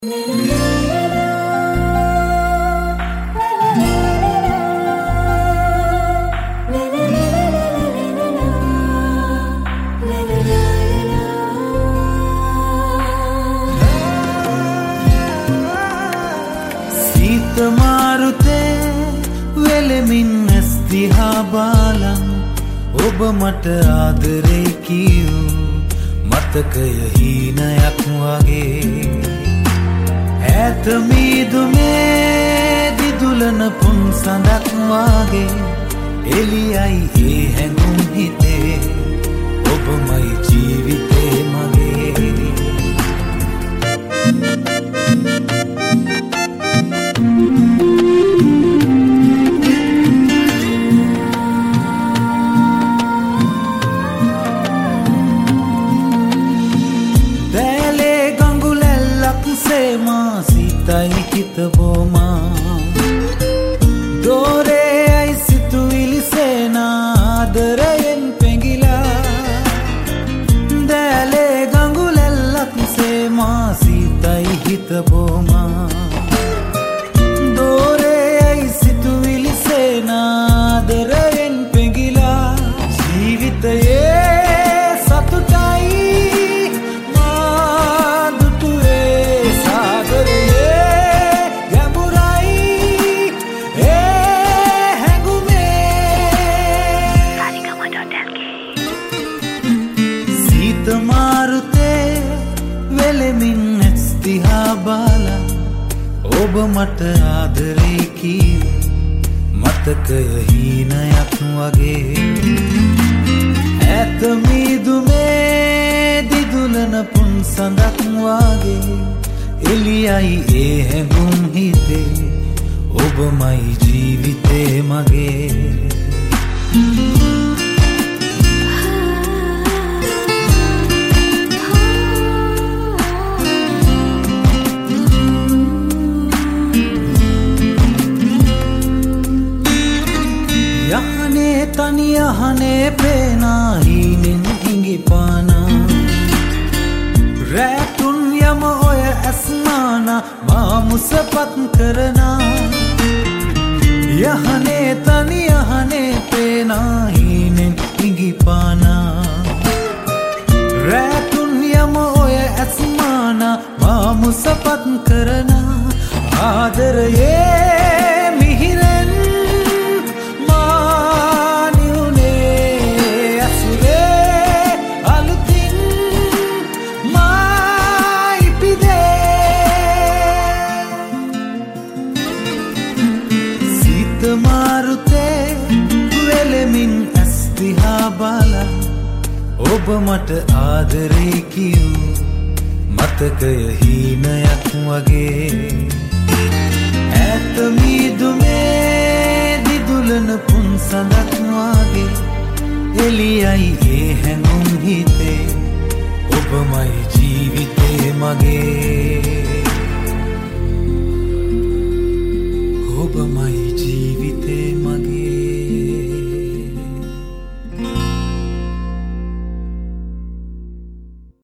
මාරුතේ වෙලෙමින් ඇස් දිහා බලන් ඔබ මට ආදරේ කියූ මතකය හීනයක් වගේ ඈත මීදුමේ දිදුලන පුන් සඳක් වගේ එළියයි ඒ හැඟුම් හිතේ ඔබමයි ජීවිතේ මගේ Sitai kita boma Dore ai situili sena Adarayen pengila Dale gangulellak sema Sitai kita boma Dore ai situili sena Adarayen pengila Jeevitaye satutai මාරුතේ වෙලෙමින් ඇස් දිහා බලන් ඔබ මට ආදරේ කීව මතකය හීනයක් වගේ ඈත මීදුමේ දිදුලන පුන් සඳක් වගේ එළියයි ඒ හැඟුම් හිතේ ඔබමයි ජීවිතේ මගේ තනියහනේ පේනා හීනෙන් හිඟිපානා රැතුන් යම ඔය ඇස්මානා මා මුසපත් කරනා යහනේ තනියහනේ පේනා හීනෙන් හිඟිපානා රැතුන් යම ඔය ඇස්මානා මා මුසපත් කරනා ආදරයේ මිහිරෙන් මාරුතේ වෙලෙමින් ඇස් දිහා බලන් ඔබ මට ආදරේ කියූ මතකය හීනයක් වගේ ඈත මීදුමේ දිදුලන පුන් සඳක් වගේ එළියයි ඒ හැඟුම් හිතේ ඔබමයි ජීවිතේ මගේ